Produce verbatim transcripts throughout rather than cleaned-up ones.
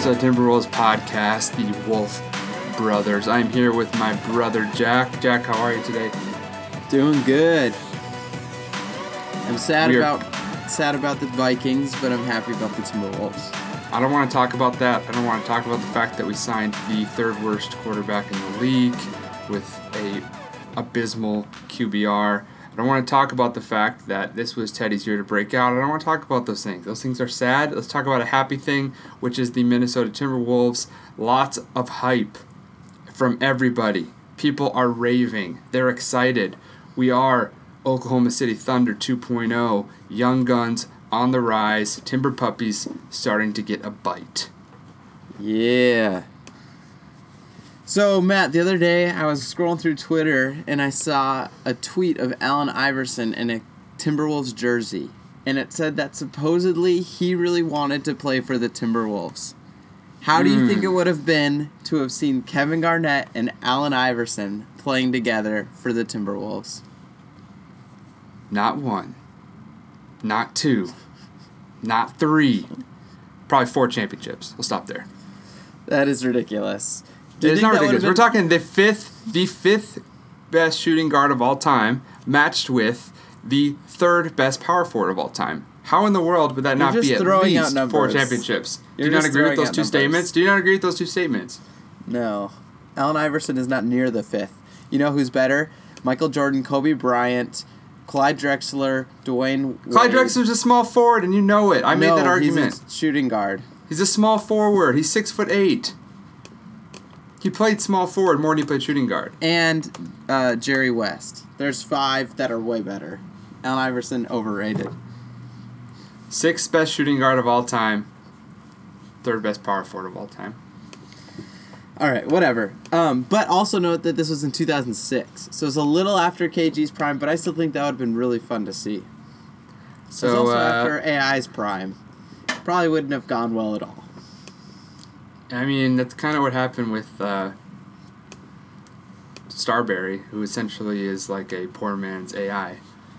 Minnesota Timberwolves podcast, the Wolf Brothers. I'm here with my brother Jack. Jack, how are you today? Doing good. I'm sad We are- about sad about the Vikings, but I'm happy about the Timberwolves. I don't want to talk about that. I don't want to talk about the fact that we signed the third worst quarterback in the league with a abysmal Q B R. I don't want to talk about the fact that this was Teddy's year to break out. I don't want to talk about those things. Those things are sad. Let's talk about a happy thing, which is the Minnesota Timberwolves. Lots of hype from everybody. People are raving. They're excited. We are Oklahoma City Thunder two point oh. Young guns on the rise. Timber puppies starting to get a bite. Yeah. So, Matt, the other day I was scrolling through Twitter and I saw a tweet of Allen Iverson in a Timberwolves jersey. And it said that supposedly he really wanted to play for the Timberwolves. How do you Mm. think it would have been to have seen Kevin Garnett and Allen Iverson playing together for the Timberwolves? Not one. Not two. Not three. Probably four championships. We'll stop there. That is ridiculous. Do you It's think not that would ridiculous. have We're been- talking the fifth, the fifth best shooting guard of all time, matched with the third best power forward of all time. How in the world would that You're not just be at throwing out least numbers. four championships? You're Do you not just agree with throwing those out two numbers. statements? Do you not agree with those two statements? No. Allen Iverson is not near the fifth. You know who's better? Michael Jordan, Kobe Bryant, Clyde Drexler, Dwayne Wade. Clyde Drexler's a small forward, and you know it. I made No, that argument. He's a shooting guard. He's a small forward. He's six foot eight. He played small forward more than he played shooting guard. And uh, Jerry West. There's five that are way better. Allen Iverson, overrated. Sixth best shooting guard of all time. Third best power forward of all time. All right, whatever. Um, but also note that this was in two thousand six. So it's a little after K G's prime, but I still think that would have been really fun to see. So, it was also uh, after A I's prime. Probably wouldn't have gone well at all. I mean, that's kind of what happened with uh, Starberry, who essentially is like a poor man's A I.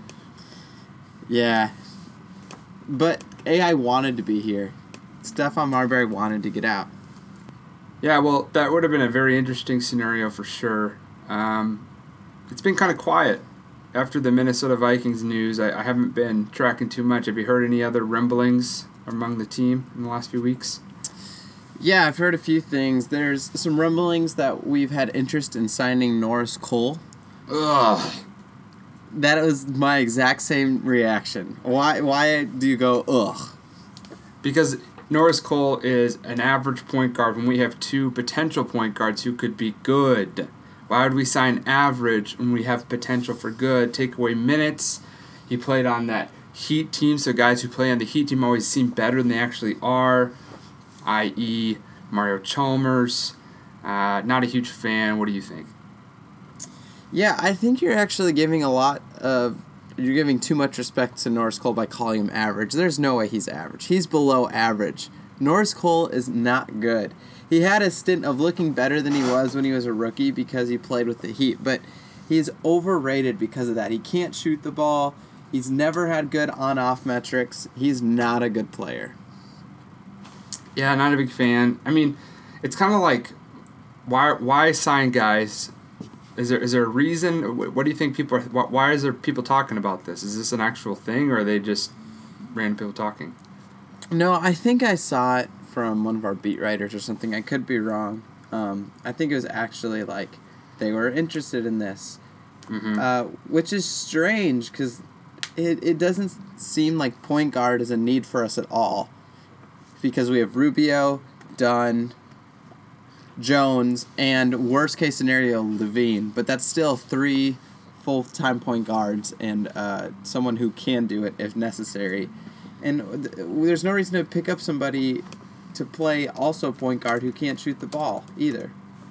Yeah. But A I wanted to be here. Stephon Marbury wanted to get out. Yeah, well, that would have been a very interesting scenario for sure. Um, it's been kind of quiet. After the Minnesota Vikings news, I, I haven't been tracking too much. Have you heard any other rumblings among the team in the last few weeks? Yeah, I've heard a few things. There's some rumblings that we've had interest in signing Norris Cole. Ugh. That was my exact same reaction. Why why do you go, ugh? Because Norris Cole is an average point guard when we have two potential point guards who could be good. Why would we sign average when we have potential for good? Take away minutes. He played on that Heat team, so guys who play on the Heat team always seem better than they actually are, that is. Mario Chalmers. Uh, not a huge fan. What do you think? Yeah, I think you're actually giving a lot of... You're giving too much respect to Norris Cole by calling him average. There's no way he's average. He's below average. Norris Cole is not good. He had a stint of looking better than he was when he was a rookie because he played with the Heat, but he's overrated because of that. He can't shoot the ball. He's never had good on-off metrics. He's not a good player. Yeah, not a big fan. I mean, it's kind of like, why why sign guys? Is there is there a reason? What do you think people are? Why is there people talking about this? Is this an actual thing, or are they just random people talking? No, I think I saw it from one of our beat writers or something. I could be wrong. Um, I think it was actually like they were interested in this, Mm-hmm. uh, which is strange because it, it doesn't seem like point guard is a need for us at all because we have Rubio, Dunn, Jones, and worst case scenario, Levine. But that's still three full-time point guards and uh, someone who can do it if necessary. And th- there's no reason to pick up somebody to play also point guard who can't shoot the ball either.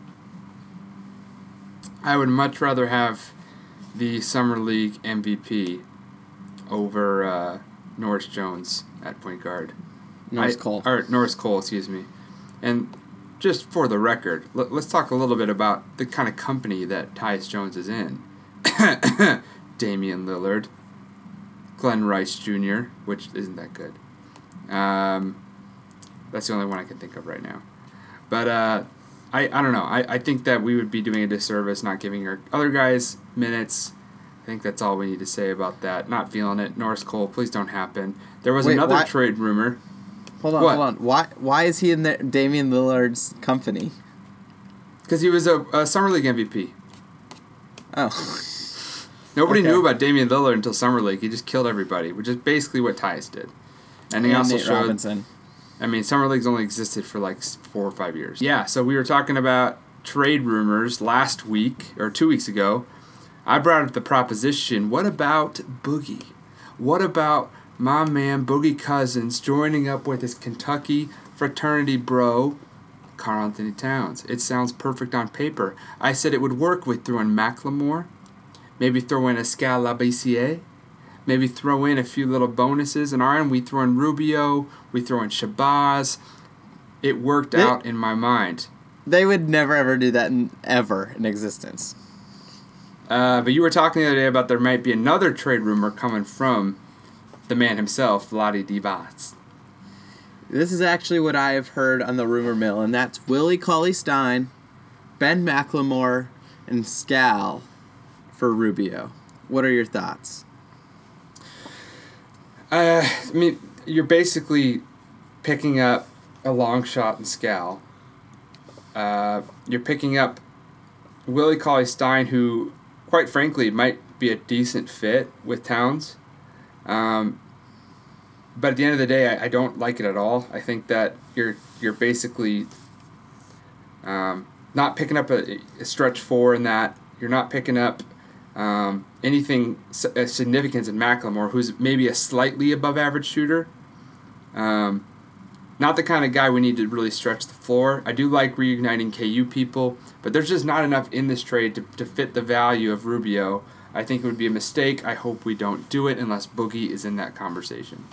I would much rather have the Summer League M V P over uh, Norris Jones at point guard. Norris I- Cole. Or Norris Cole, excuse me. And just for the record, let, let's talk a little bit about the kind of company that Tyus Jones is in. Damian Lillard, Glenn Rice Junior, which isn't that good. Um, That's the only one I can think of right now. But uh, I, I don't know. I, I think that we would be doing a disservice not giving our other guys minutes. I think that's all we need to say about that. Not feeling it. Norris Cole, please don't happen. There was Wait, another why- trade rumor. Hold on, What? hold on. Why why is he in the Damian Lillard's company? Because he was a, a Summer League M V P. Oh. Nobody Okay. knew about Damian Lillard until Summer League. He just killed everybody, which is basically what Tyus did. And he And also Nate showed. Robinson. I mean, Summer League's only existed for like s- four or five years. Yeah, so we were talking about trade rumors last week, or two weeks ago. I brought up the proposition, what about Boogie? What about my man Boogie Cousins joining up with his Kentucky fraternity bro, Karl Anthony Towns? It sounds perfect on paper. I said it would work with throwing Macklemore, maybe throw in Escal Labissiere, maybe throw in a few little bonuses. And our end, we throw in Rubio, we throw in Shabazz. It worked They- out in my mind. They would never ever do that in, ever in existence. Uh, but you were talking the other day about there might be another trade rumor coming from the man himself, Vlade Divac. This is actually what I have heard on the rumor mill, and that's Willie Cauley-Stein, Ben McLemore, and Scal for Rubio. What are your thoughts? Uh, I mean, you're basically picking up a long shot in Scal. Uh, you're picking up Willie Cauley-Stein, who, quite frankly, might be a decent fit with Towns. Um, but at the end of the day, I, I don't like it at all. I think that you're you're basically um, not picking up a, a stretch four in that. You're not picking up um, anything s- of significance in McLemore, who's maybe a slightly above average shooter. Um, not the kind of guy we need to really stretch the floor. I do like reigniting K U people, but there's just not enough in this trade to, to fit the value of Rubio. I think it would be a mistake. I hope we don't do it unless Boogie is in that conversation.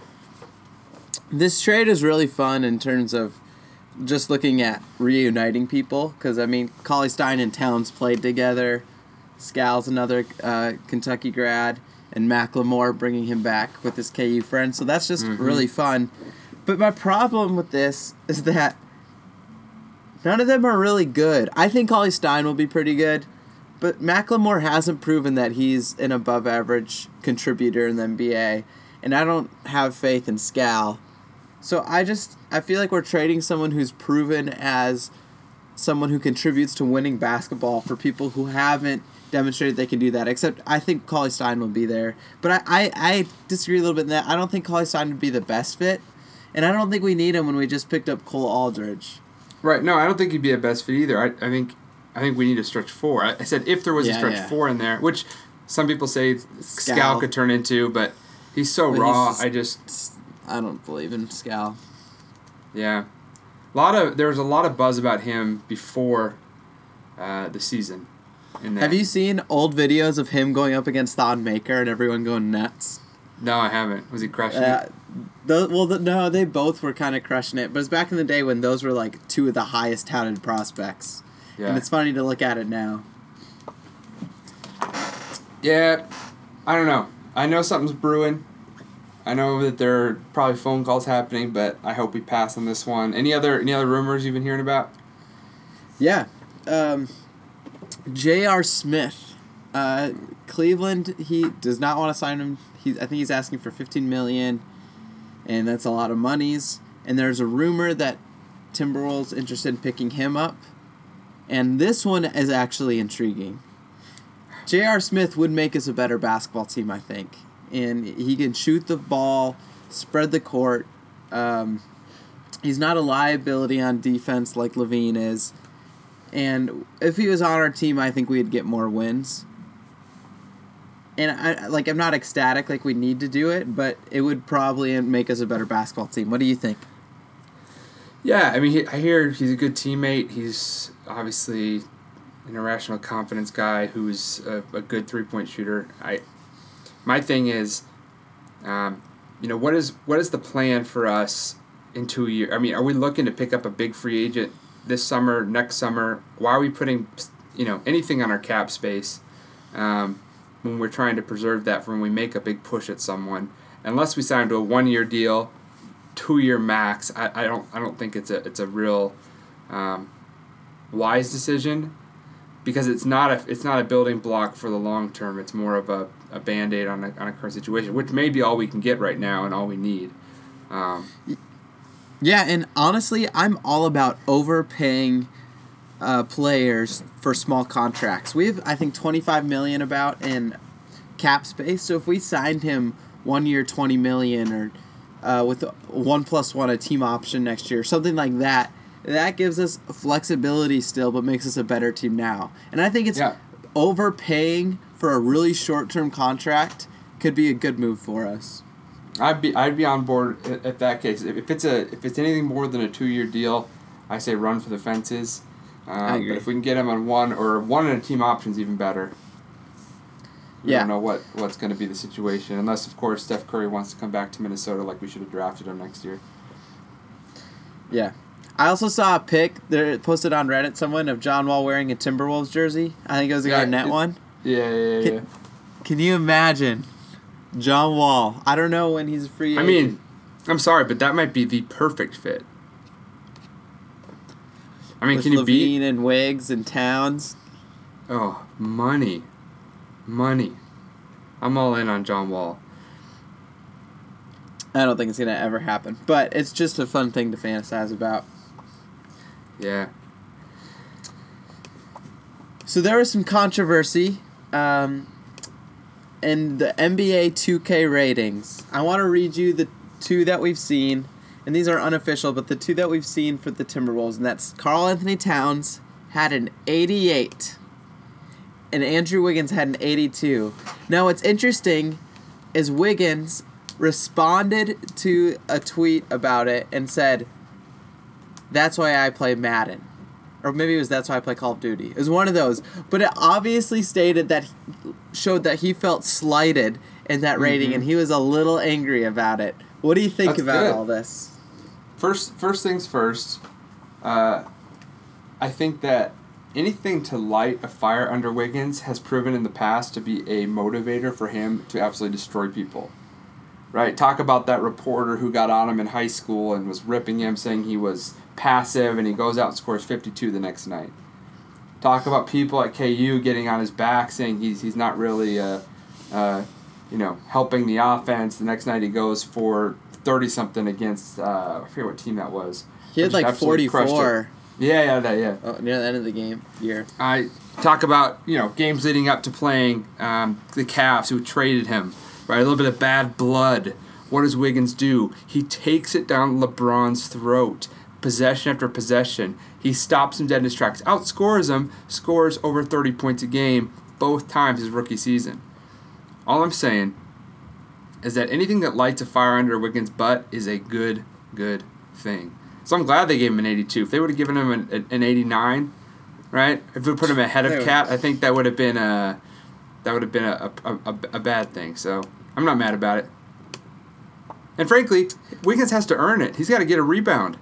This trade is really fun in terms of just looking at reuniting people, because, I mean, Cauley-Stein and Towns played together. Scal's another uh, Kentucky grad, and McLemore bringing him back with his K U friend. So that's just Mhm. really fun. But my problem with this is that none of them are really good. I think Cauley-Stein will be pretty good, but McLemore hasn't proven that he's an above-average contributor in the N B A, and I don't have faith in Scal. So I just, I feel like we're trading someone who's proven as someone who contributes to winning basketball for people who haven't demonstrated they can do that, except I think Cauley-Stein will be there. But I, I, I disagree a little bit in that. I don't think Cauley-Stein would be the best fit, and I don't think we need him when we just picked up Cole Aldridge. Right. No, I don't think he'd be a best fit either. I, I think I think we need a stretch four. I, I said if there was a Yeah, stretch yeah. four in there, which some people say Scal, Scal. could turn into, but he's so But he's raw. just- I just I don't believe in Scal. yeah. A lot of there was a lot of buzz about him before uh, the season. In that. Have you seen old videos of him going up against Thon Maker and everyone going nuts? No, I haven't. Was he crushing Uh, it? those, well, the, no, they both were kind of crushing it, but it's back in the day when those were like two of the highest touted prospects. Yeah. And it's funny to look at it now. Yeah. I don't know. I know something's brewing. I know that there are probably phone calls happening, but I hope we pass on this one. Any other any other rumors you've been hearing about? Yeah. Um, J R. Smith. Uh, Cleveland, he does not want to sign him. He, I think he's asking for fifteen million dollars, and that's a lot of monies. And there's a rumor that Timberwolves interested in picking him up. And this one is actually intriguing. J R. Smith would make us a better basketball team, I think. And he can shoot the ball, spread the court. Um, he's not a liability on defense like Levine is. And if he was on our team, I think we'd get more wins. And I like I'm not ecstatic like we need to do it, but it would probably make us a better basketball team. What do you think? Yeah, I mean, he, I hear he's a good teammate. He's obviously an irrational confidence guy who's a, a good three-point shooter. I, my thing is, um, you know, what is what is the plan for us in two years? I mean, are we looking to pick up a big free agent this summer, next summer? Why are we putting, you know, anything on our cap space um, when we're trying to preserve that for when we make a big push at someone? Unless we sign to a one-year deal two-year max, I, I don't I don't think it's a it's a real um, wise decision, because it's not a it's not a building block for the long term. It's more of a, a band-aid on a on a current situation, which may be all we can get right now and all we need. Um, yeah, and honestly, I'm all about overpaying uh, players for small contracts. We have, I think, twenty-five million dollars about in cap space. So if we signed him one year, twenty million dollars, or uh, with one plus one a team option next year, something like that, that gives us flexibility still, but makes us a better team now. And I think it's yeah. overpaying for a really short-term contract could be a good move for us. I'd be I'd be on board at, at that case. If, if it's a if it's anything more than a two-year deal, I say run for the fences. Um, I agree. But if we can get him on one or one and a team option's even better. We Yeah. don't know what, what's going to be the situation, unless, of course, Steph Curry wants to come back to Minnesota like we should have drafted him next year. Yeah. I also saw a pic there posted on Reddit, someone, of John Wall wearing a Timberwolves jersey. I think it was a Yeah, Garnett it- one. Yeah, yeah, yeah. Can, yeah. can you imagine John Wall? I don't know when he's a free I agent. mean, I'm sorry, but that might be the perfect fit. I mean, with can you Levine beat? and Wiggs and Towns. Oh, money. Money. I'm all in on John Wall. I don't think it's going to ever happen, but it's just a fun thing to fantasize about. Yeah. So there was some controversy um, in the N B A two K ratings. I want to read you the two that we've seen, and these are unofficial, but the two that we've seen for the Timberwolves, and that's Karl Anthony Towns had an eighty-eight, and Andrew Wiggins had an eighty-two. Now, what's interesting is Wiggins responded to a tweet about it and said, "That's why I play Madden." Or maybe it was "That's why I play Call of Duty." It was one of those. But it obviously stated that, showed that he felt slighted in that rating, Mhm. and he was a little angry about it. What do you think That's about good. all this? First, first things first, uh, I think that anything to light a fire under Wiggins has proven in the past to be a motivator for him to absolutely destroy people. Right? Talk about that reporter who got on him in high school and was ripping him, saying he was passive, and he goes out and scores fifty-two the next night. Talk about people at K U getting on his back, saying he's he's not really, uh, uh, you know, helping the offense. The next night he goes for thirty-something against, uh, I forget what team that was. He had But just like absolutely crushed it. forty-four Yeah, yeah, that, yeah. oh, near the end of the game year. I talk about, you know, games leading up to playing um, the Cavs who traded him, right? A little bit of bad blood. What does Wiggins do? He takes it down LeBron's throat, possession after possession. He stops him dead in his tracks, outscores him, scores over thirty points a game both times his rookie season. All I'm saying is that anything that lights a fire under Wiggins' butt is a good, good thing. So I'm glad they gave him an eighty-two. If they would have given him an, an eighty-nine, right? If we put him ahead They of would- Cat, I think that would have been a that would have been a, a, a, a bad thing. So I'm not mad about it. And frankly, Wiggins has to earn it. He's got to get a rebound.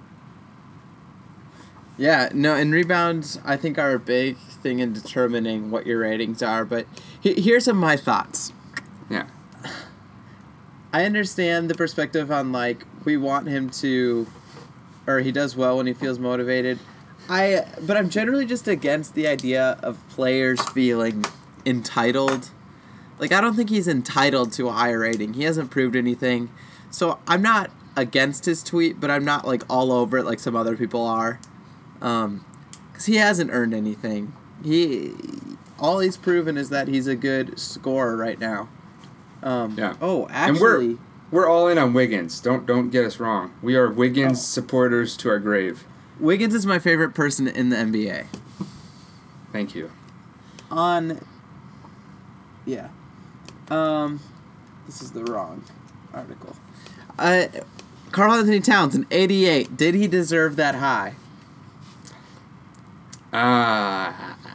Yeah, no, and rebounds, I think, are a big thing in determining what your ratings are. But he- here's some of my thoughts. Yeah. I understand the perspective on, like, we want him to, or he does well when he feels motivated. I, but I'm generally just against the idea of players feeling entitled. Like, I don't think he's entitled to a higher rating. He hasn't proved anything. So I'm not against his tweet, but I'm not, like, all over it like some other people are. Um, 'cause he hasn't earned anything. He, all he's proven is that he's a good scorer right now. Um, Yeah. Oh, And we're actually, we're all in on Wiggins. Don't don't get us wrong. We are Wiggins supporters to our grave. Wiggins is my favorite person in the N B A. Thank you. On, yeah, um, this is the wrong article. Uh, Karl Anthony Towns, an eighty-eight. Did he deserve that high? Uh,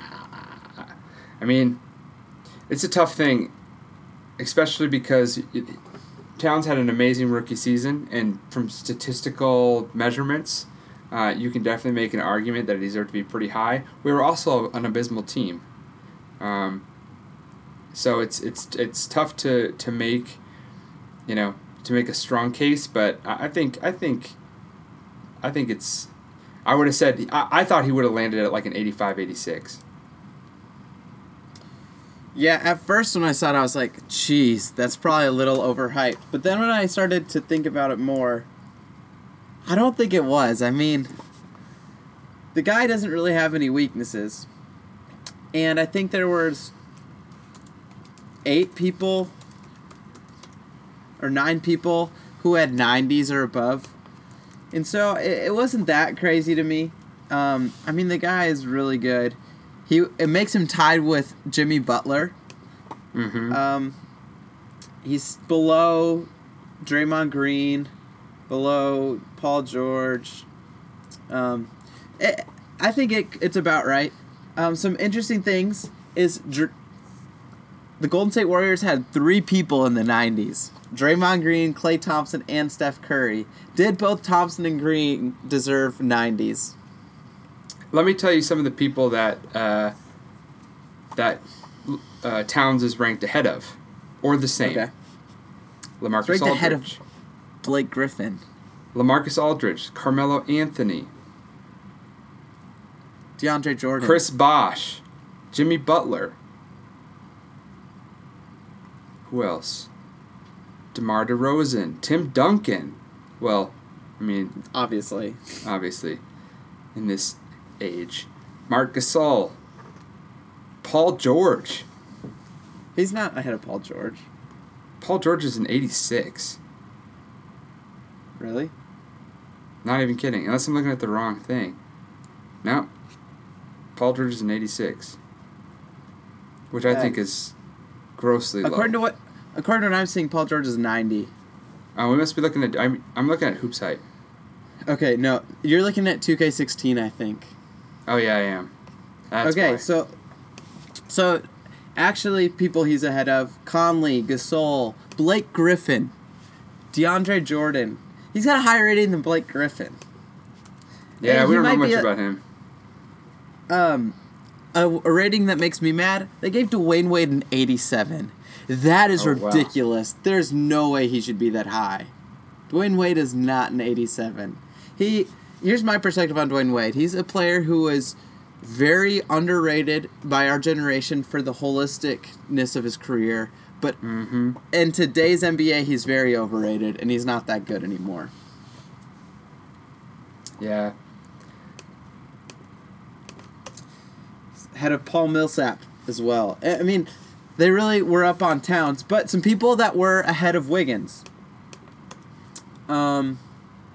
I mean, it's a tough thing, especially because it, Towns had an amazing rookie season, and from statistical measurements, uh, you can definitely make an argument that he deserved to be pretty high. We were also an abysmal team, um, so it's it's it's tough to to make, you know, to make a strong case, but I, I think I think I think it's. I would have said I, I thought he would have landed at like an eighty-five, eighty-six. Yeah, at first when I saw it, I was like, "Geez, that's probably a little overhyped." But then when I started to think about it more, I don't think it was. I mean, the guy doesn't really have any weaknesses. And I think there was eight people or nine people who had nineties or above. And so it, it wasn't that crazy to me. Um, I mean, the guy is really good. He It makes him tied with Jimmy Butler. Mm-hmm. Um, he's below Draymond Green, below Paul George. Um, it, I think it it's about right. Um, some interesting things is Dr- the Golden State Warriors had three people in the nineties. Draymond Green, Klay Thompson, and Steph Curry. Did both Thompson and Green deserve nineties? Let me tell you some of the people that uh, that uh, Towns is ranked ahead of, or the same. Okay. LaMarcus Ranked Aldridge. ahead of Blake Griffin. LaMarcus Aldridge, Carmelo Anthony, DeAndre Jordan. Chris Bosh, Jimmy Butler. Who else? DeMar DeRozan, Tim Duncan. Well, I mean, Obviously. obviously, in this age. Marc Gasol, Paul George. He's not ahead of Paul George. Paul George is an eighty-six. Really? Not even kidding, unless I'm looking at the wrong thing. No. Paul George is an eighty-six. Which I Uh, think is grossly According low. to what according to what I'm seeing, Paul George is ninety. Oh, we must be looking at... I'm, I'm looking at Hoops Hype. Okay, no. You're looking at two K sixteen, I think. Oh, yeah, I am. That's okay, why. so so actually people he's ahead of: Conley, Gasol, Blake Griffin, DeAndre Jordan. He's got a higher rating than Blake Griffin. Yeah, And we he don't know might much be a- about him. Um, a, a rating that makes me mad. They gave Dwayne Wade an eighty-seven. That is Oh, wow. ridiculous. There's no way he should be that high. Dwayne Wade is not an eighty-seven. He here's my perspective on Dwayne Wade. He's a player who is very underrated by our generation for the holisticness of his career. But Mm-hmm. in today's N B A, he's very overrated, and he's not that good anymore. Yeah. Head of Paul Millsap as well. I I mean, they really were up on Towns, but some people that were ahead of Wiggins. Um,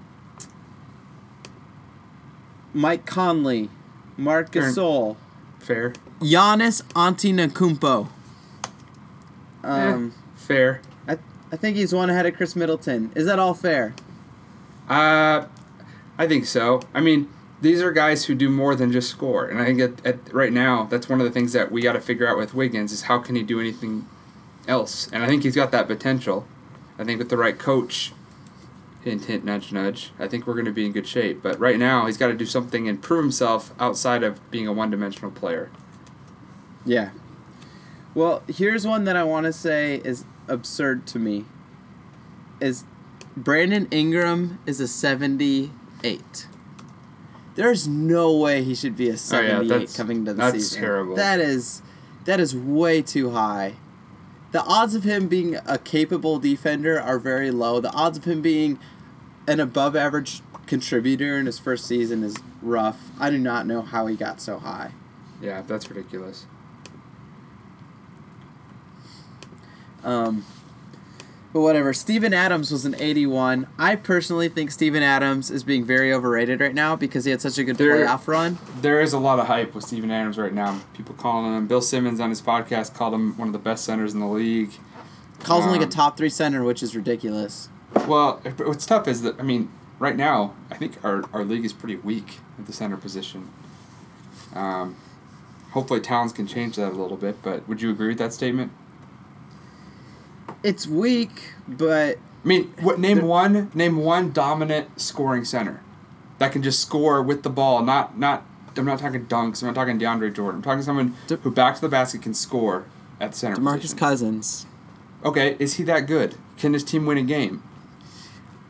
Mike Conley, Marc Fair. Gasol, Fair. Giannis Antetokounmpo. Um, Eh, fair. I I think he's one ahead of Chris Middleton. Is that all fair? Uh, I think so. I mean, these are guys who do more than just score, and I think at, at right now that's one of the things that we got to figure out with Wiggins is how can he do anything else, and I think he's got that potential. I think with the right coach, hint hint nudge nudge, I think we're going to be in good shape. But right now he's got to do something and prove himself outside of being a one-dimensional player. Yeah. Well, here's one that I want to say is absurd to me. Is Brandon Ingram is a seventy-eight. There's no way he should be a seventy-eight that's- coming to the that's season. terrible. That is that is way too high. The odds of him being a capable defender are very low. The odds of him being an above average contributor in his first season is rough. I do not know how he got so high. Yeah, that's ridiculous. Um, but whatever. Steven Adams was an eighty-one. I personally think Steven Adams is being very overrated right now because he had such a good There- playoff run. There is a lot of hype with Steven Adams right now. People calling him. Bill Simmons on his podcast called him one of the best centers in the league. Calls him like a Um, top three center, which is ridiculous. Well, what's tough is that, I mean, right now, I think our, our league is pretty weak at the center position. Um, hopefully Towns can change that a little bit, but would you agree with that statement? It's weak, but I mean, what, name The- one name one dominant scoring center that can just score with the ball. Not not I'm not talking dunks. I'm not talking DeAndre Jordan. I'm talking someone De- who back to the basket can score at the center DeMarcus position. Cousins. Okay, is he that good? Can his team win a game?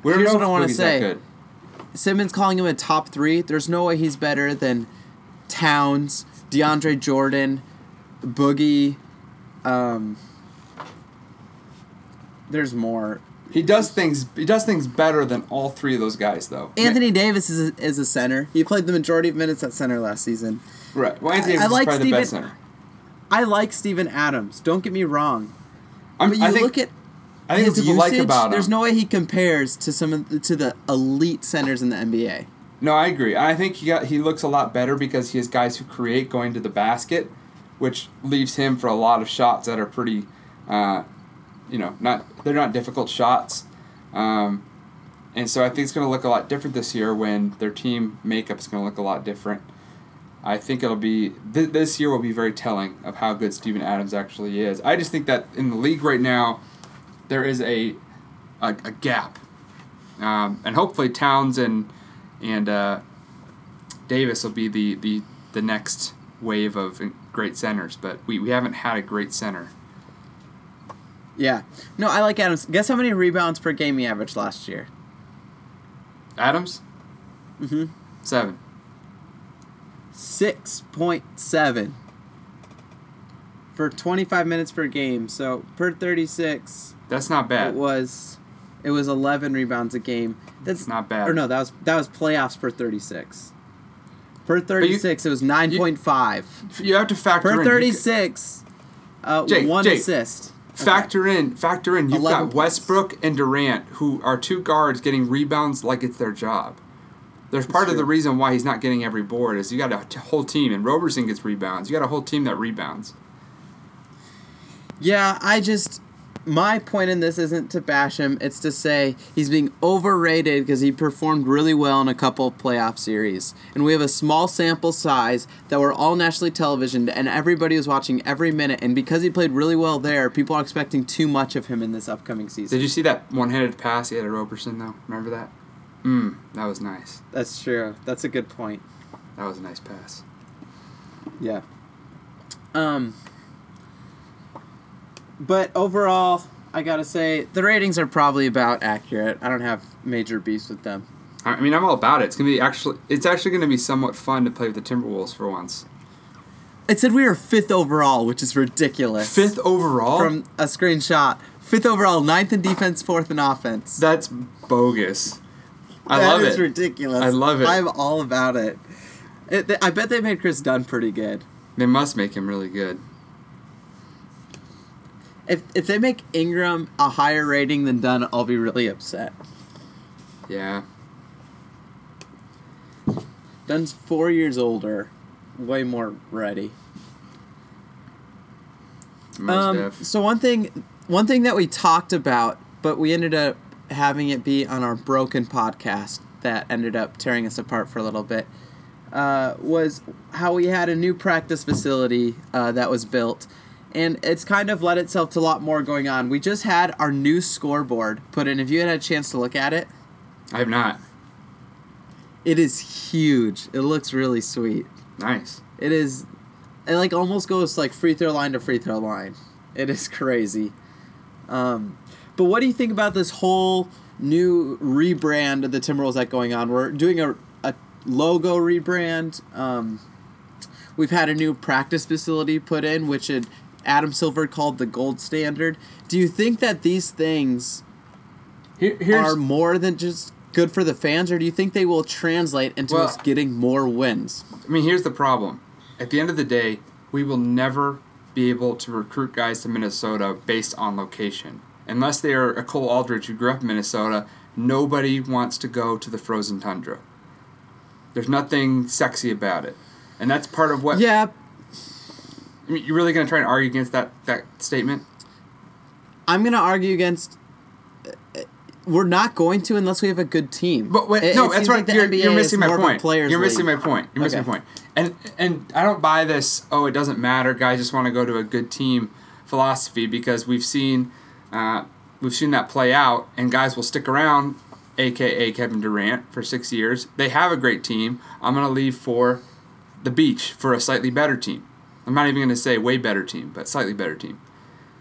We don't here's know what I if want to Boogie's that say. good. Simmons calling him a top three. There's no way he's better than Towns, DeAndre Jordan, Boogie. Um, there's more. He does things. He does things better than all three of those guys, though. Anthony Davis is a, is a center. He played the majority of minutes at center last season. Right. Well, Anthony I- Davis I like is probably the best Steven- center. I like Steven Adams. Don't get me wrong. I'm, But you I think, look at I think what his people usage, like about him. there's no way he compares to some of the, to the elite centers in the N B A. No, I agree. I think he got he looks a lot better because he has guys who create going to the basket, which leaves him for a lot of shots that are pretty, uh, you know, not they're not difficult shots, um, and so I think it's going to look a lot different this year when their team makeup is going to look a lot different. I think it'll be th- this year will be very telling of how good Steven Adams actually is. I just think that in the league right now, there is a a, a gap, um, and hopefully Towns and and uh, Davis will be the, the, the next wave of great centers, but we, we haven't had a great center. Yeah. No, I like Adams. Guess how many rebounds per game he averaged last year? Adams? Mm-hmm. Seven. six point seven. For twenty-five minutes per game. So, per thirty-six, That's not it bad. was it was eleven rebounds a game. That's not bad. Or no, that was that was playoffs per thirty-six. Per thirty-six, it was nine point five. You have to factor Per in. thirty-six, uh, Jake, one Jake, assist. Factor in, factor in. You've eleven got points. Westbrook and Durant, who are two guards getting rebounds like it's their job. There's part That's of the true. reason why he's not getting every board is you got a t- whole team, and Roberson gets rebounds. You got a whole team that rebounds. Yeah, I just my point in this isn't to bash him. It's to say he's being overrated because he performed really well in a couple playoff series. And we have a small sample size that were all nationally televisioned and everybody was watching every minute. And because he played really well there, people are expecting too much of him in this upcoming season. Did you see that one-handed pass he had to Roberson, though? Remember that? Mm, that was nice. That's true. That's a good point. That was a nice pass. Yeah. Um. But overall, I gotta say, the ratings are probably about accurate. I don't have major beefs with them. I mean, I'm all about it. It's gonna be actually. It's actually gonna be somewhat fun to play with the Timberwolves for once. It said we were fifth overall, which is ridiculous. Fifth overall. From a screenshot. Fifth overall, ninth in defense, fourth in offense. That's bogus. I That love is it. ridiculous. I love it. I'm all about it. it they, I bet they made Chris Dunn pretty good. They must make him really good. If if they make Ingram a higher rating than Dunn, I'll be really upset. Yeah. Dunn's four years older, way more ready. Most Um, def. so one thing, one thing that we talked about, but we ended up having it be on our broken podcast that ended up tearing us apart for a little bit, uh, was how we had a new practice facility uh, that was built, and it's kind of led itself to a lot more going on. We just had our new scoreboard put in. If you had a chance to look at it, I have not. it is huge. It looks really sweet. Nice. It is, it like almost goes like free throw line to free throw line. It is crazy. Um, but what do you think about this whole new rebrand of the Timberwolves that's going on? We're doing a, a logo rebrand. Um, we've had a new practice facility put in, which had Adam Silver called the gold standard. Do you think that these things Here, here's are more than just good for the fans, or do you think they will translate into Well- us getting more wins? I mean, here's the problem. At the end of the day, we will never be able to recruit guys to Minnesota based on location. Unless they are a Cole Aldridge who grew up in Minnesota, nobody wants to go to the frozen tundra. There's nothing sexy about it. And that's part of what... Yeah, I mean, you're really going to try and argue against that, that statement? I'm going to argue against... We're not going to unless we have a good team. But wait, It- no, it that's seems right. like the you're, N B A you're is missing my more of a point. players' You're missing my league. point. You're missing Okay. my point. And and I don't buy this. Oh, it doesn't matter. Guys just want to go to a good team philosophy because we've seen, uh, we've seen that play out, and guys will stick around, aka Kevin Durant, for six years. They have a great team. I'm gonna leave for the beach for a slightly better team. I'm not even gonna say way better team, but slightly better team.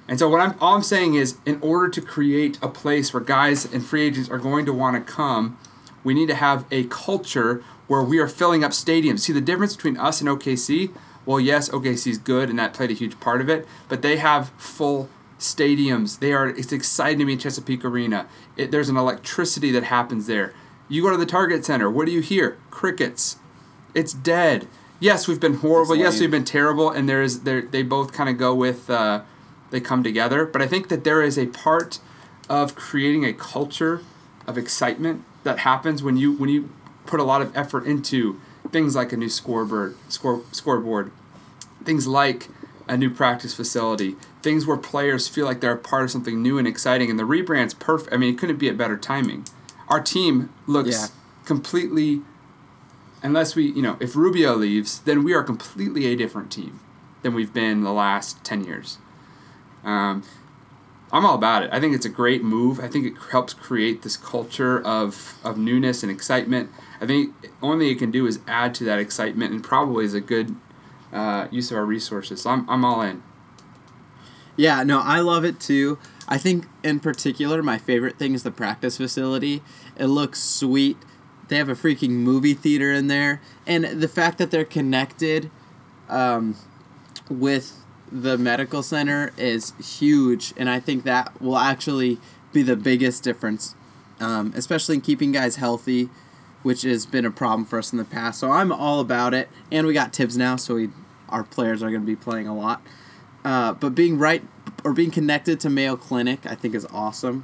And so what I'm all I'm saying is, in order to create a place where guys and free agents are going to want to come, we need to have a culture where we are filling up stadiums. See, the difference between us and O K C, well, yes, O K C is good, and that played a huge part of it, but they have full stadiums. They are. It's exciting to be in Chesapeake Arena. It, there's an electricity that happens there. You go to the Target Center, what do you hear? Crickets. It's dead. Yes, we've been horrible. Yes, we've been terrible, and there is there they both kind of go with uh, they come together. But I think that there is a part of creating a culture of excitement that happens when you when you put a lot of effort into things like a new scoreboard, score, scoreboard, things like a new practice facility, things where players feel like they're a part of something new and exciting. And the rebrand's perfect. I mean, it couldn't be at better timing. Our team looks yeah. completely, unless we, you know, if Rubio leaves, then we are completely a different team than we've been the last ten years. Um, I'm all about it. I think it's a great move. I think it helps create this culture of, of newness and excitement. I think the only thing it can do is add to that excitement, and probably is a good uh, use of our resources. So I'm I'm all in. Yeah, no, I love it too. I think in particular, my favorite thing is the practice facility. It looks sweet. They have a freaking movie theater in there, and the fact that they're connected um, with the medical center is huge, and I think that will actually be the biggest difference, um, especially in keeping guys healthy, which has been a problem for us in the past. So I'm all about it, and we got Tibbs now, so we our players are going to be playing a lot. Uh, but being right or being connected to Mayo Clinic, I think, is awesome.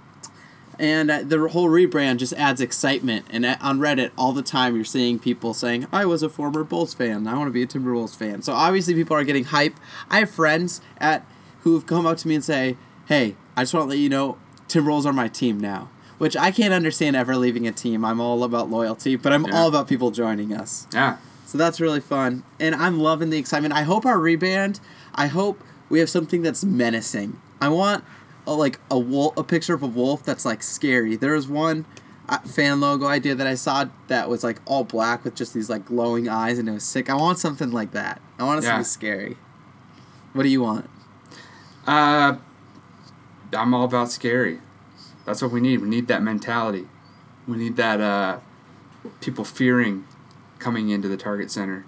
And uh, the whole rebrand just adds excitement. And on Reddit, all the time, you're seeing people saying, I was a former Bulls fan. I want to be a Timberwolves fan. So obviously people are getting hype. I have friends at who've come up to me and say, hey, I just want to let you know, Timberwolves are my team now. Which I can't understand ever leaving a team. I'm all about loyalty, but I'm yeah. all about people joining us. Yeah. So that's really fun. And I'm loving the excitement. I hope our rebrand, I hope we have something that's menacing. I want... A, like a wolf, a picture of a wolf that's like scary. There was one uh, fan logo idea that I saw that was like all black with just these like glowing eyes, and it was sick. I want something like that. I want it yeah. to be scary. What do you want? Uh, I'm all about scary. That's what we need. We need that mentality. We need that uh, people fearing coming into the Target Center.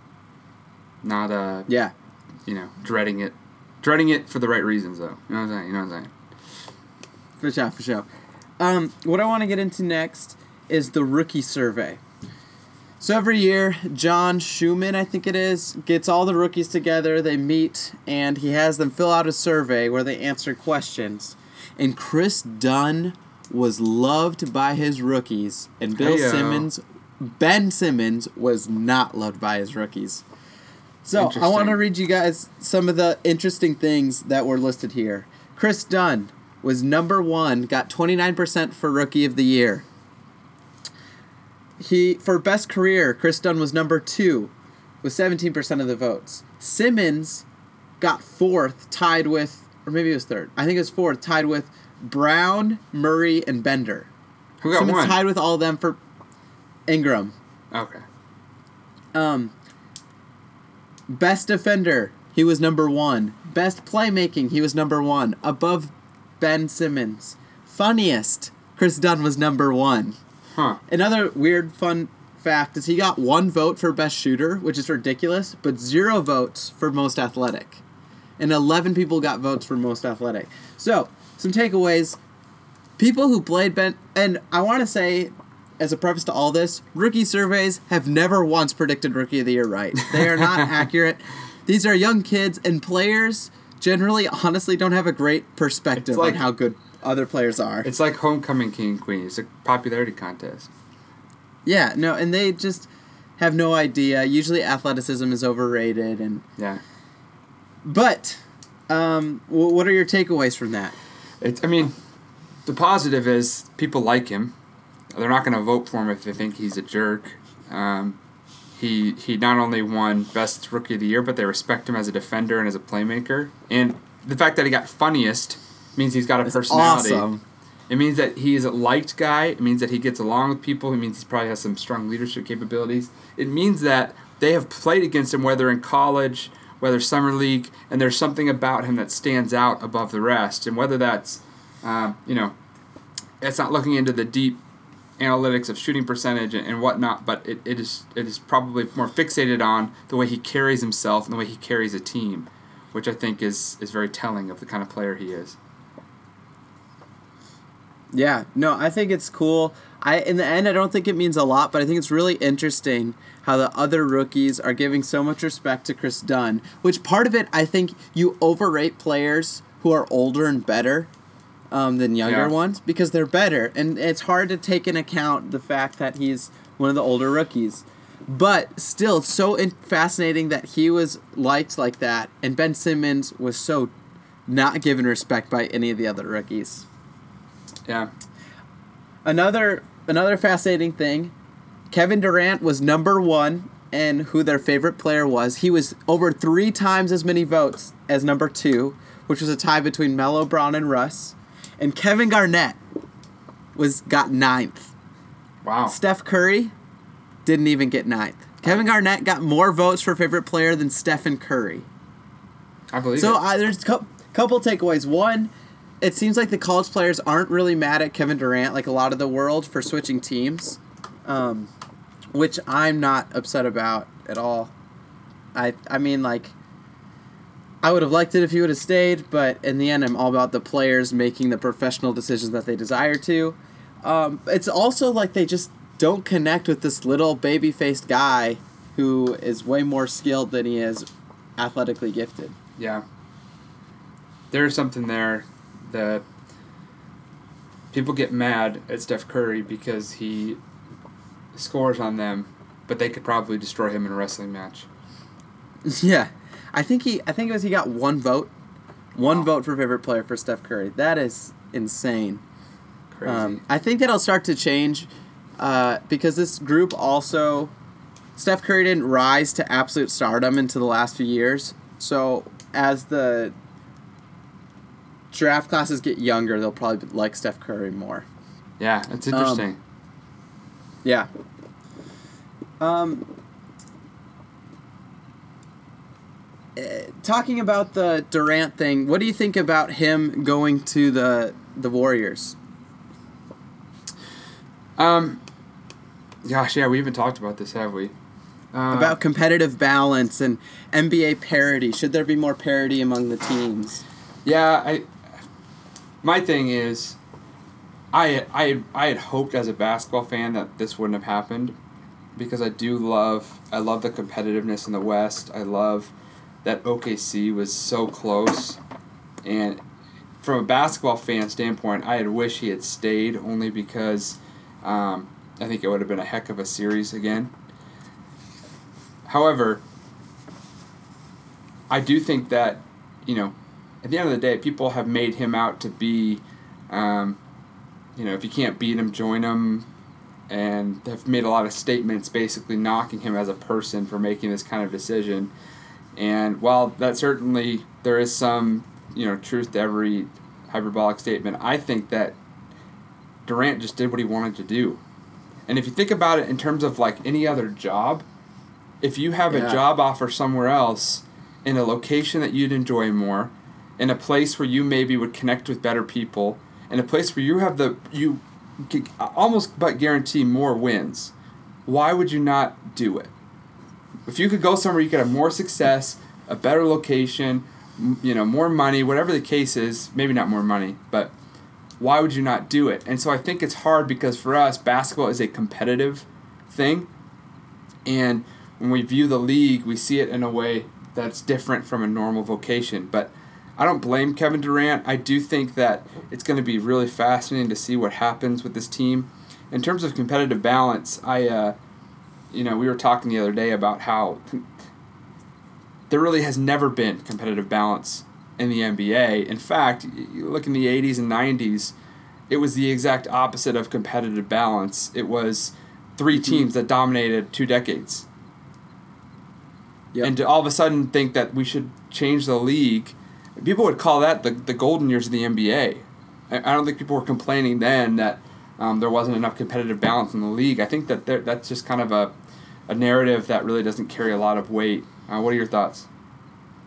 Not uh, yeah, you know, dreading it. Dreading it for the right reasons, though. You know what I'm saying? You know what I'm saying? For sure, for sure. Um, what I want to get into next is the rookie survey. So every year, John Schumann, I think it is, gets all the rookies together. They meet, and he has them fill out a survey where they answer questions. And Chris Dunn was loved by his rookies, and Bill Hey-o. Simmons, Ben Simmons, was not loved by his rookies. So, I want to read you guys some of the interesting things that were listed here. Chris Dunn was number one, got twenty-nine percent for Rookie of the Year. He For best career, Chris Dunn was number two, with seventeen percent of the votes. Simmons got fourth, tied with, or maybe it was third. I think it was fourth, tied with Brown, Murray, and Bender. Who got Simmons one? tied with all of them for Ingram. Okay. Um... Best defender, he was number one. Best playmaking, he was number one, above Ben Simmons. Funniest, Chris Dunn was number one. Huh. Another weird fun fact is he got one vote for best shooter, which is ridiculous, but zero votes for most athletic. And eleven people got votes for most athletic. So, some takeaways. People who played Ben... And I want to say... As a preface to all this, rookie surveys have never once predicted Rookie of the Year right. They are not accurate. These are young kids, and players generally, honestly, don't have a great perspective like, on how good other players are. It's like Homecoming King and Queen. It's a popularity contest. Yeah, no, and they just have no idea. Usually athleticism is overrated. and Yeah. But, um, what are your takeaways from that? It's, I mean, the positive is people like him. They're not going to vote for him if they think he's a jerk. Um, he he not only won Best Rookie of the Year, but they respect him as a defender and as a playmaker. And the fact that he got funniest means he's got a That's personality. Awesome. It means that he is a liked guy. It means that he gets along with people. It means he probably has some strong leadership capabilities. It means that they have played against him, whether in college whether Summer League, and there's something about him that stands out above the rest. And whether that's, uh, you know, it's not looking into the deep analytics of shooting percentage and, and whatnot, but it, it is it is probably more fixated on the way he carries himself and the way he carries a team, which I think is, is very telling of the kind of player he is. Yeah, no, I think it's cool. I in the end, I don't think it means a lot, but I think it's really interesting how the other rookies are giving so much respect to Chris Dunn, which part of it, I think you overrate players who are older and better um, than younger Yeah. ones because they're better, and it's hard to take into account the fact that he's one of the older rookies. But still, it's so in- fascinating that he was liked like that, and Ben Simmons was so not given respect by any of the other rookies. Yeah. Another another fascinating thing, Kevin Durant was number one in who their favorite player was. He was over three times as many votes as number two, which was a tie between Melo, Brown, and Russ. And Kevin Garnett was got ninth. Wow. Steph Curry didn't even get ninth. Kevin Garnett got more votes for favorite player than Stephen Curry. I believe So it. uh, there's a co- couple takeaways. One, it seems like the college players aren't really mad at Kevin Durant, like a lot of the world, for switching teams, um, which I'm not upset about at all. I I mean, like, I would have liked it if he would have stayed, but in the end, I'm all about the players making the professional decisions that they desire to. Um, it's also like they just don't connect with this little baby-faced guy who is way more skilled than he is athletically gifted. Yeah. There's something there that people get mad at Steph Curry because he scores on them, but they could probably destroy him in a wrestling match. Yeah, I think he. I think it was he got one vote, one Wow. vote for favorite player for Steph Curry. That is insane. Crazy. Um, I think that'll start to change uh, because this group also, Steph Curry didn't rise to absolute stardom until the last few years. So as the draft classes get younger, they'll probably like Steph Curry more. yeah, it's interesting. Um, Yeah. Um. eh, Talking about the Durant thing, what do you think about him going to the the Warriors? Um, gosh, yeah, we haven't talked about this, have we? Uh, About competitive balance and N B A parity. Should there be more parity among the teams? Yeah, I. My thing is, I I I had hoped as a basketball fan that this wouldn't have happened, because I do love I love the competitiveness in the West. I love that O K C was so close, and from a basketball fan standpoint, I had wished he had stayed only because um, I think it would have been a heck of a series again. However, I do think that, you know, at the end of the day, people have made him out to be, um, you know, if you can't beat him, join him, and have made a lot of statements basically knocking him as a person for making this kind of decision. And while that certainly there is some, you know, truth to every hyperbolic statement, I think that Durant just did what he wanted to do. And if you think about it in terms of like any other job, if you have Yeah. a job offer somewhere else in a location that you'd enjoy more, in a place where you maybe would connect with better people, in a place where you have the you can almost but guarantee more wins, why would you not do it? If you could go somewhere you could have more success, a better location, m- you know, more money, whatever the case is, maybe not more money, but why would you not do it? And so I think it's hard because for us, basketball is a competitive thing, and when we view the league, we see it in a way that's different from a normal vocation. But I don't blame Kevin Durant. I do think that it's going to be really fascinating to see what happens with this team. In terms of competitive balance, I, uh, you know, we were talking the other day about how there really has never been competitive balance in the N B A. In fact, you look in the eighties and nineties, it was the exact opposite of competitive balance. It was three Mm-hmm. teams that dominated two decades. Yep. And to all of a sudden think that we should change the league, people would call that the, the golden years of the N B A. I, I don't think people were complaining then that um, there wasn't enough competitive balance in the league. I think that there, that's just kind of a, a narrative that really doesn't carry a lot of weight. Uh, what are your thoughts?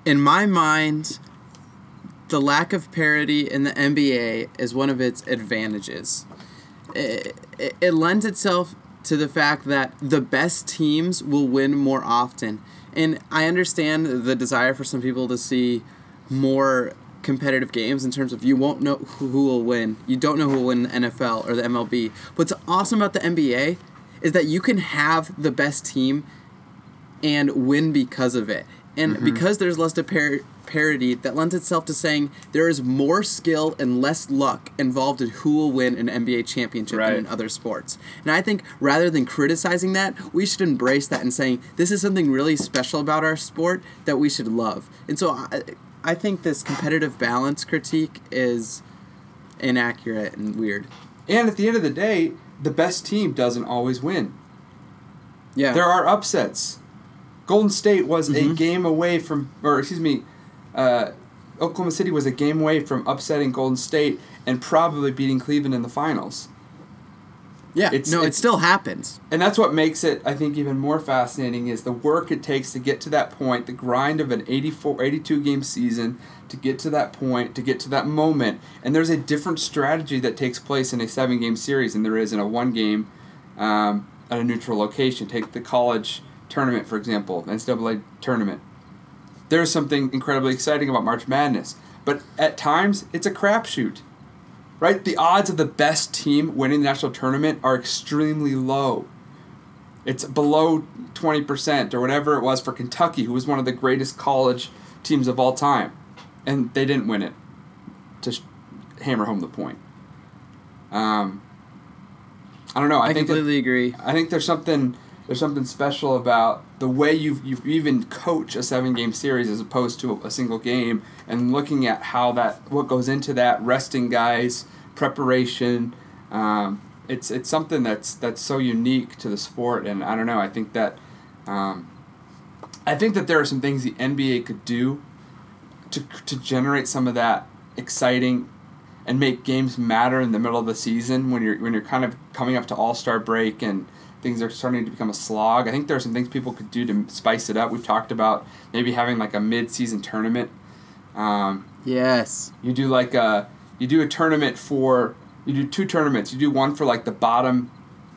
in my mind, the lack of parity in the N B A is one of its advantages. It, it, it lends itself to the fact that the best teams will win more often. And I understand the desire for some people to see more competitive games in terms of you won't know who will win. You don't know who will win the N F L or the M L B. What's awesome about the N B A is that you can have the best team and win because of it. And mm-hmm. because there's less par- parity, that lends itself to saying there is more skill and less luck involved in who will win an N B A championship right. than in other sports. And I think rather than criticizing that, we should embrace that and saying this is something really special about our sport that we should love. And so I, I think this competitive balance critique is inaccurate and weird. And at the end of the day, the best team doesn't always win. Yeah. There are upsets. Golden State was mm-hmm. a game away from, or excuse me, uh, Oklahoma City was a game away from upsetting Golden State and probably beating Cleveland in the finals. Yeah, it's, no, it's, it still happens. And that's what makes it, I think, even more fascinating is the work it takes to get to that point, the grind of an eighty-four, eighty-two game season to get to that point, to get to that moment. And there's a different strategy that takes place in a seven-game series than there is in a one-game um, at a neutral location. Take the college tournament, for example, N C double A tournament. There's something incredibly exciting about March Madness, but at times it's a crapshoot, right? The odds of the best team winning the national tournament are extremely low. It's below twenty percent or whatever it was for Kentucky, who was one of the greatest college teams of all time, and they didn't win it to sh- hammer home the point. Um, I don't know. I, I think completely that, agree. I think there's something... There's something special about the way you you even coach a seven-game series as opposed to a, a single game, and looking at how that what goes into that, resting guys, preparation. Um, it's it's something that's that's so unique to the sport, and I don't know. I think that um, I think that there are some things the N B A could do to to generate some of that exciting and make games matter in the middle of the season when you're when you're kind of coming up to All-Star break and things are starting to become a slog. I think there are some things people could do to spice it up. We've talked about maybe having like a mid-season tournament. Um, yes. You do like a you do a tournament for you do two tournaments. You do one for like the bottom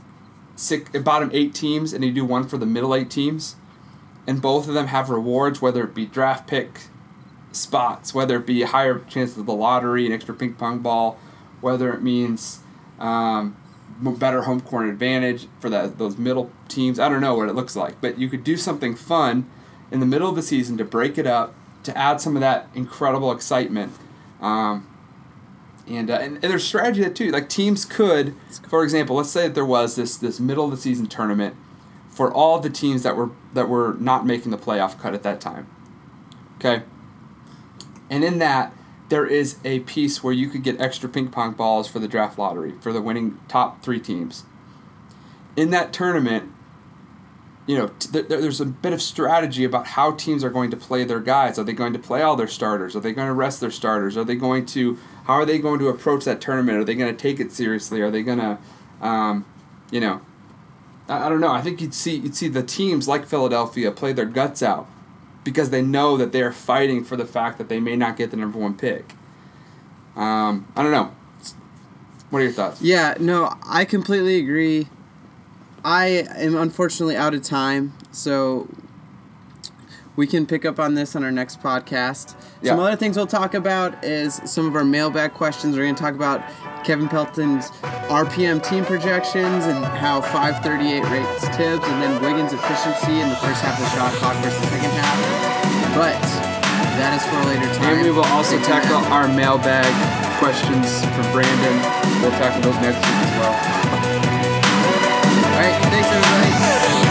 six, bottom eight teams, and you do one for the middle eight teams, and both of them have rewards, whether it be draft pick spots, whether it be a higher chance of the lottery, an extra ping pong ball, whether it means um, better home court advantage for that those middle teams. I don't know what it looks like, but you could do something fun in the middle of the season to break it up, to add some of that incredible excitement. Um, and, uh, and and there's strategy that too. Like teams could, for example, let's say that there was this this middle of the season tournament for all the teams that were that were not making the playoff cut at that time. Okay. And in that, there is a piece where you could get extra ping pong balls for the draft lottery for the winning top three teams. In that tournament, you know, t- th- there's a bit of strategy about how teams are going to play their guys. Are they going to play all their starters? Are they going to rest their starters? Are they going to, how are they going to approach that tournament? Are they going to take it seriously? Are they going to, um, you know, I, I don't know. I think you'd see you'd see the teams like Philadelphia play their guts out, because they know that they're fighting for the fact that they may not get the number one pick. Um, I don't know. What are your thoughts? Yeah, no, I completely agree. I am unfortunately out of time, so we can pick up on this on our next podcast. Yeah. Some other things we'll talk about is some of our mailbag questions. We're going to talk about Kevin Pelton's R P M team projections and how five thirty-eight rates Tibbs, and then Wiggins' efficiency in the first half of the shot clock versus the second half. But that is for a later time. And we will also tackle our mailbag questions from Brandon. We'll tackle those next week as well. All right, thanks everybody.